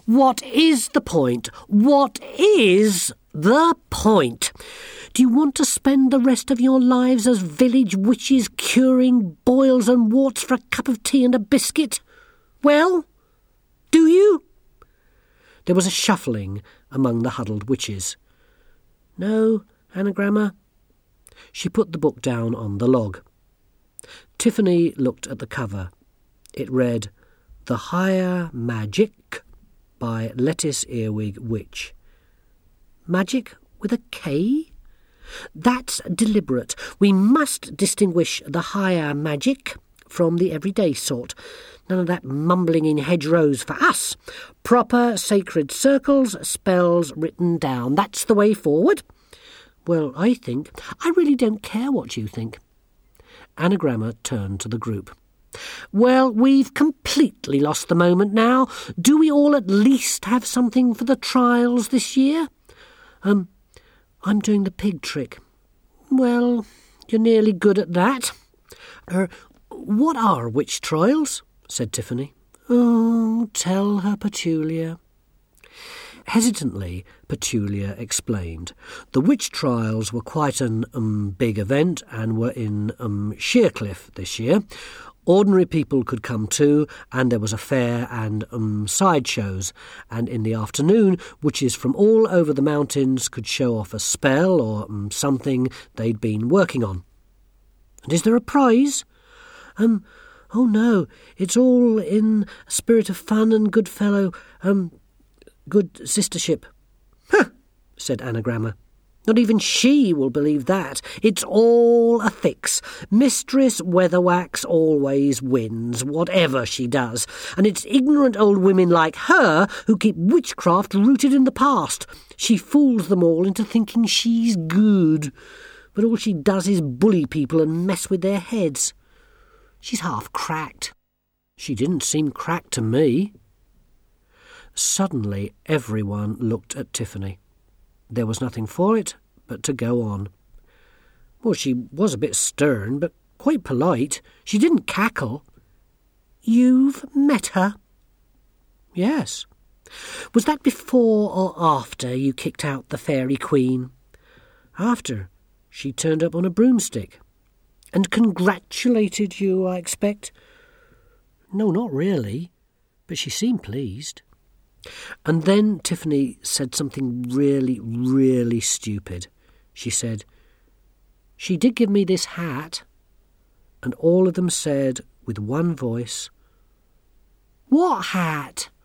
What is the point? What is the point? Do you want to spend the rest of your lives as village witches curing boils and warts for a cup of tea and a biscuit? Well, do you? There was a shuffling among the huddled witches. No, Anagramma. She put the book down on the log. Tiffany looked at the cover. It read, The Higher Magic by Lettuce Earwig Witch. Magic with a K? That's deliberate. We must distinguish the higher magic from the everyday sort. None of that mumbling in hedgerows for us. Proper sacred circles, spells written down. That's the way forward. Well, I really don't care what you think. Anagramma turned to the group. Well, we've completely lost the moment now. Do we all at least have something for the trials this year? I'm doing the pig trick. Well, you're nearly good at that. What are witch trials? Said Tiffany. Oh, tell her, Petulia. Hesitantly, Petulia explained. The witch trials were quite an big event and were in Sheercliff this year. Ordinary people could come too, and there was a fair and sideshows, and in the afternoon witches from all over the mountains could show off a spell or something they'd been working on. And is there a prize? Oh no, it's all in a spirit of fun and good sistership. Huh, said Anagramma. Not even she will believe that. It's all a fix. Mistress Weatherwax always wins, whatever she does. And it's ignorant old women like her who keep witchcraft rooted in the past. She fools them all into thinking she's good. But all she does is bully people and mess with their heads. She's half cracked. She didn't seem cracked to me. Suddenly everyone looked at Tiffany. There was nothing for it but to go on. Well, she was a bit stern, but quite polite. She didn't cackle. You've met her? Yes. Was that before or after you kicked out the Fairy Queen? After. She turned up on a broomstick. And congratulated you, I expect? No, not really, but she seemed pleased. And then Tiffany said something really, really stupid. She said, She did give me this hat. And all of them said, with one voice, What hat?